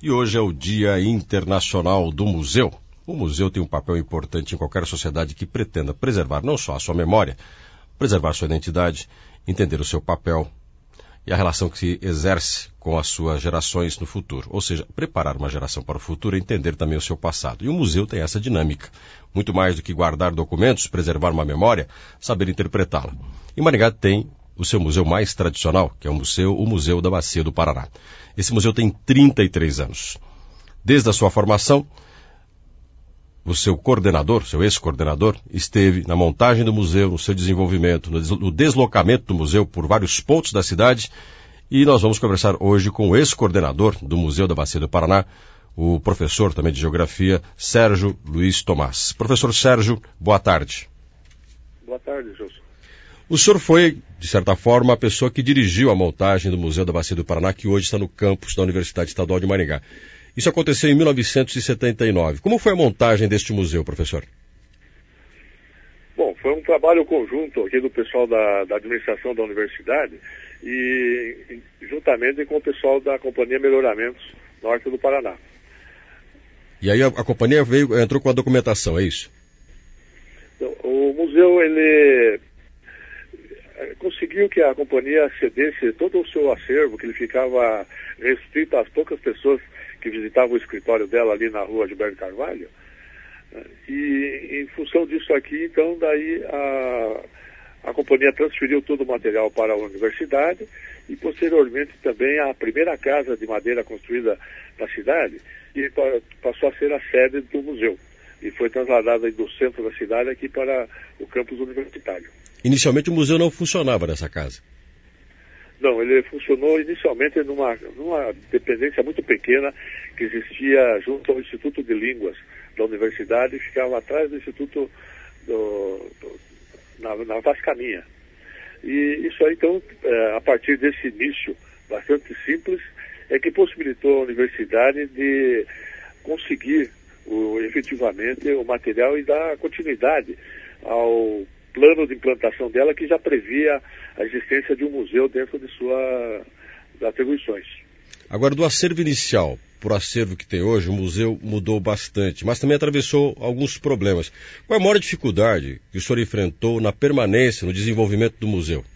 E hoje é o Dia Internacional do Museu. O museu tem um papel importante em qualquer sociedade que pretenda preservar não só a sua memória, preservar sua identidade, entender o seu papel e a relação que se exerce com as suas gerações no futuro. Ou seja, preparar uma geração para o futuro e entender também o seu passado. E o museu tem essa dinâmica. Muito mais do que guardar documentos, preservar uma memória, saber interpretá-la. E Maringá tem o seu museu mais tradicional, que é o Museu da Bacia do Paraná. Esse museu tem 33 anos. Desde a sua formação, o seu coordenador, seu ex-coordenador, esteve na montagem do museu, no seu desenvolvimento, no deslocamento do museu por vários pontos da cidade. E nós vamos conversar hoje com o ex-coordenador do Museu da Bacia do Paraná, o professor também de Geografia, Sérgio Luiz Tomás. Professor Sérgio, boa tarde. Boa tarde, José. O senhor foi, de certa forma, a pessoa que dirigiu a montagem do Museu da Bacia do Paraná, que hoje está no campus da Universidade Estadual de Maringá. Isso aconteceu em 1979. Como foi a montagem deste museu, professor? Bom, foi um trabalho conjunto aqui do pessoal da administração da universidade e juntamente com o pessoal da Companhia Melhoramentos Norte do Paraná. E aí a companhia entrou com a documentação, é isso? Então, o museu, ele conseguiu que a companhia cedesse todo o seu acervo, que ele ficava restrito às poucas pessoas que visitavam o escritório dela ali na rua Gilberto Carvalho. E em função disso aqui, então, daí a companhia transferiu todo o material para a universidade e posteriormente também a primeira casa de madeira construída na cidade e passou a ser a sede do museu. E foi trasladada do centro da cidade aqui para o campus universitário. Inicialmente o museu não funcionava nessa casa? Não, ele funcionou inicialmente numa dependência muito pequena que existia junto ao Instituto de Línguas da universidade e ficava atrás do Instituto na Vascaninha. E isso aí, então, a partir desse início bastante simples, é que possibilitou a universidade de conseguir efetivamente o material e dar continuidade ao plano de implantação dela, que já previa a existência de um museu dentro de suas atribuições. Agora, do acervo inicial para o acervo que tem hoje, o museu mudou bastante, mas também atravessou alguns problemas. Qual é a maior dificuldade que o senhor enfrentou na permanência, no desenvolvimento do museu?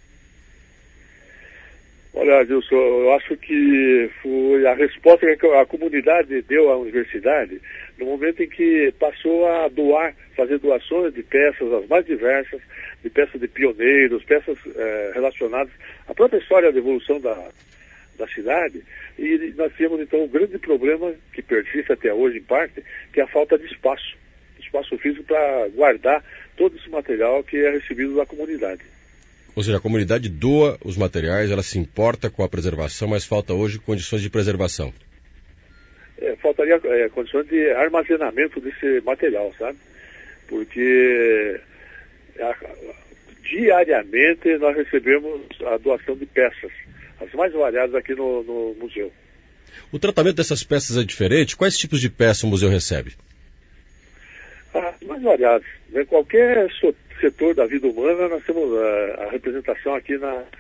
Olha, Wilson, eu acho que foi a resposta que a comunidade deu à universidade no momento em que passou a fazer doações de peças as mais diversas, de peças de pioneiros, peças relacionadas à própria história da evolução da cidade. E nós temos, então, um grande problema que persiste até hoje, em parte, que é a falta de espaço físico para guardar todo esse material que é recebido da comunidade. Ou seja, a comunidade doa os materiais, ela se importa com a preservação, mas falta hoje condições de preservação. Faltaria condições de armazenamento desse material, sabe? Porque diariamente nós recebemos a doação de peças, as mais variadas aqui no museu. O tratamento dessas peças é diferente? Quais tipos de peças o museu recebe? As mais variadas. Em qualquer setor da vida humana, nós temos a representação aqui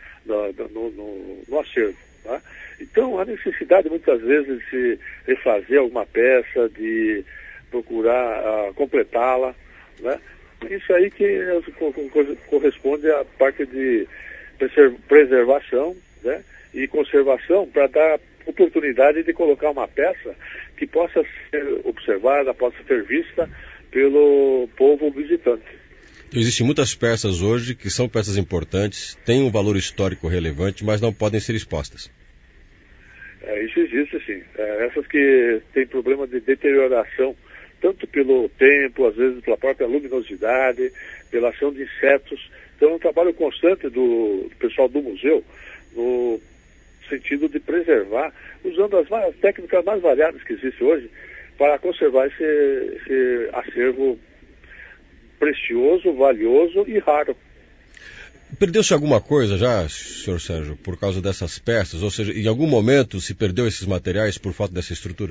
no acervo. Tá? Então, a necessidade, muitas vezes, de se refazer alguma peça, de procurar completá-la, né? Isso aí que corresponde à parte de preservação, né? E conservação, para dar oportunidade de colocar uma peça que possa ser observada, possa ser vista pelo povo visitante. Existem muitas peças hoje que são peças importantes, têm um valor histórico relevante, mas não podem ser expostas. Isso existe, sim. Essas que têm problema de deterioração, tanto pelo tempo, às vezes pela própria luminosidade, pela ação de insetos. Então é um trabalho constante do pessoal do museu, no sentido de preservar, usando as técnicas mais variadas que existem hoje, para conservar esse acervo precioso, valioso e raro. Perdeu-se alguma coisa já, senhor Sérgio, por causa dessas peças? Ou seja, em algum momento se perdeu esses materiais por falta dessa estrutura?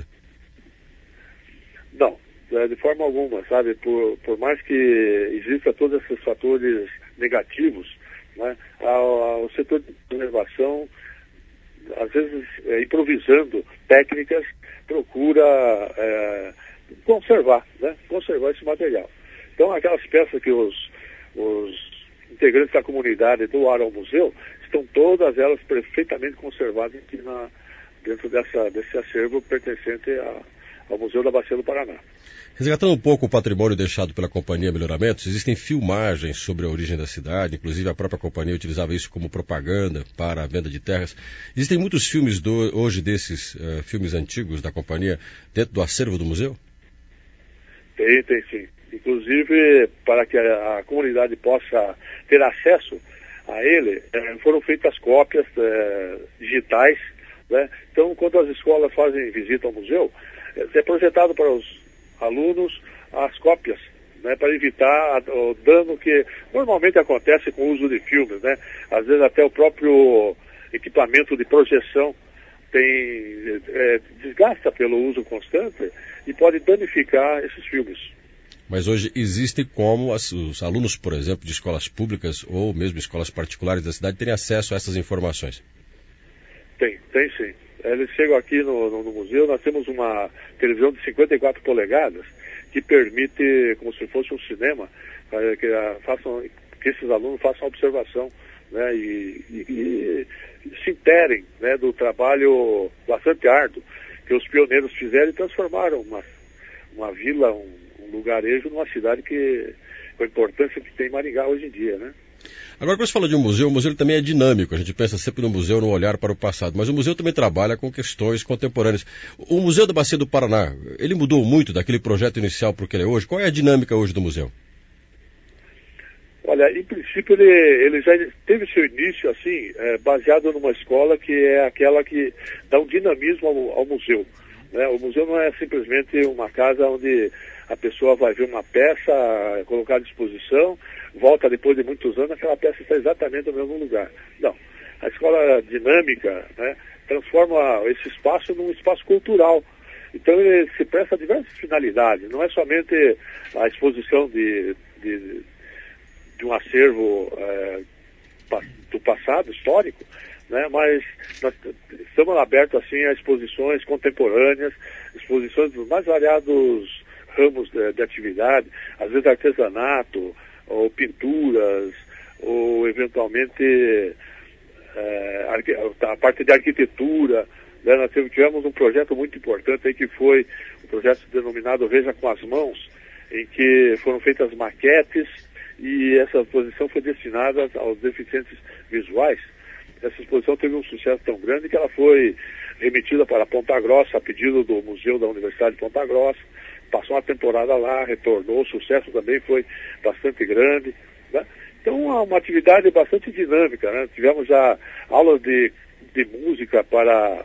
Não, de forma alguma, sabe? Por mais que exista todos esses fatores negativos, né, o setor de preservação às vezes, improvisando técnicas, procura conservar esse material. Então, aquelas peças que os integrantes da comunidade doaram ao museu, estão todas elas perfeitamente conservadas aqui dentro desse acervo pertencente ao Museu da Bacia do Paraná. Resgatando um pouco o patrimônio deixado pela Companhia Melhoramentos, existem filmagens sobre a origem da cidade, inclusive a própria companhia utilizava isso como propaganda para a venda de terras. Existem muitos filmes hoje desses filmes antigos da companhia dentro do acervo do museu? Tem sim. Inclusive, para que a comunidade possa ter acesso a ele, foram feitas cópias digitais, né? Então, quando as escolas fazem visita ao museu, é projetado para os alunos as cópias, né, para evitar o dano que normalmente acontece com o uso de filmes, né? Às vezes até o próprio equipamento de projeção desgasta pelo uso constante e pode danificar esses filmes. Mas hoje existe como os alunos, por exemplo, de escolas públicas ou mesmo escolas particulares da cidade terem acesso a essas informações? Tem sim. Eles chegam aqui no museu, nós temos uma televisão de 54 polegadas que permite, como se fosse um cinema, que esses alunos façam observação, né, e se interem, né, do trabalho bastante árduo que os pioneiros fizeram e transformaram uma vila, um lugarejo numa cidade com a importância que tem Maringá hoje em dia, né? Agora, quando você fala de um museu, o museu também é dinâmico. A gente pensa sempre no museu, no olhar para o passado. Mas o museu também trabalha com questões contemporâneas. O Museu da Bacia do Paraná, ele mudou muito daquele projeto inicial para o que ele é hoje? Qual é a dinâmica hoje do museu? Olha, em princípio ele já teve seu início assim, baseado numa escola que é aquela que dá um dinamismo ao museu, né? O museu não é simplesmente uma casa onde a pessoa vai ver uma peça, colocar à disposição, volta depois de muitos anos, aquela peça está exatamente no mesmo lugar. Não. A escola dinâmica, né, transforma esse espaço num espaço cultural. Então ele se presta a diversas finalidades. Não é somente a exposição de um acervo do passado histórico, né, mas nós estamos abertos assim a exposições contemporâneas, exposições dos mais variados ramos de atividade, às vezes artesanato, ou pinturas, ou eventualmente a parte de arquitetura, né? Nós tivemos um projeto muito importante aí que foi um projeto denominado Veja com as Mãos, em que foram feitas maquetes e essa exposição foi destinada aos deficientes visuais. Essa exposição teve um sucesso tão grande que ela foi remetida para Ponta Grossa a pedido do Museu da Universidade de Ponta Grossa. Passou uma temporada lá, retornou, o sucesso também foi bastante grande, né? Então, é uma atividade bastante dinâmica, né? Tivemos já aulas de música para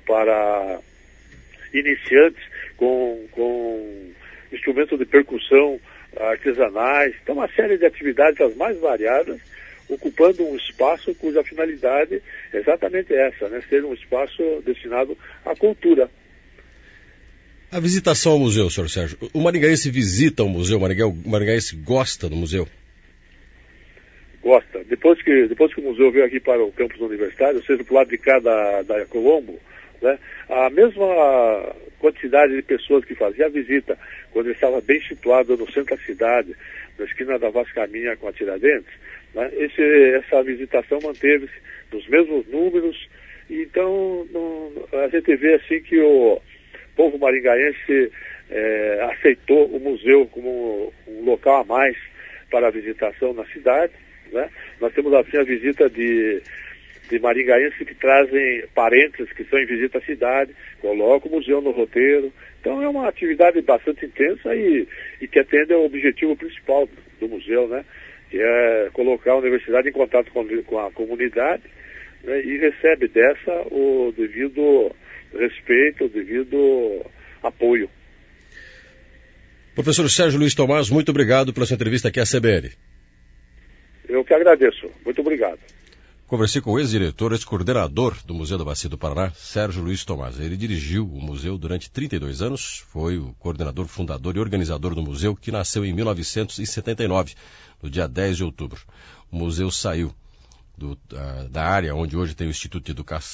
iniciantes com instrumentos de percussão artesanais. Então, uma série de atividades as mais variadas, ocupando um espaço cuja finalidade é exatamente essa, né? Ser um espaço destinado à cultura. A visitação ao museu, senhor Sérgio. O maringaense visita o museu? O maringaense gosta do museu? Gosta. Depois que o museu veio aqui para o campus universitário, ou seja, para o lado de cá da Colombo, né, a mesma quantidade de pessoas que fazia a visita, quando ele estava bem situado no centro da cidade, na esquina da Vascaminha com a Tiradentes, né, essa visitação manteve-se nos mesmos números. Então, a gente vê assim que o povo maringaense aceitou o museu como um local a mais para a visitação na cidade, né? Nós temos assim a visita de maringaenses que trazem parentes que estão em visita à cidade, colocam o museu no roteiro. Então é uma atividade bastante intensa e que atende ao objetivo principal do museu, né? Que é colocar a universidade em contato com a comunidade, né? E recebe dessa o devido respeito, o devido apoio. Professor Sérgio Luiz Tomás, muito obrigado pela sua entrevista aqui à CBN. Eu que agradeço. Muito obrigado. Conversei com o ex-diretor, ex-coordenador do Museu da Bacia do Paraná, Sérgio Luiz Tomás. Ele dirigiu o museu durante 32 anos, foi o coordenador, fundador e organizador do museu, que nasceu em 1979, no dia 10 de outubro. O museu saiu da área onde hoje tem o Instituto de Educação,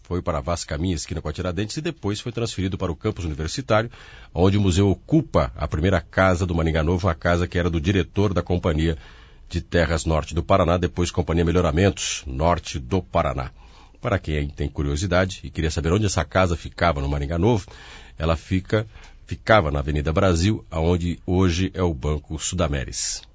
foi para a Vaz Caminha, esquina com a Tiradentes, e depois foi transferido para o campus universitário, onde o museu ocupa a primeira casa do Maringá Novo, a casa que era do diretor da Companhia de Terras Norte do Paraná, depois Companhia Melhoramentos Norte do Paraná. Para quem tem curiosidade e queria saber onde essa casa ficava no Maringá Novo, ela ficava na Avenida Brasil, onde hoje é o Banco Sudameris.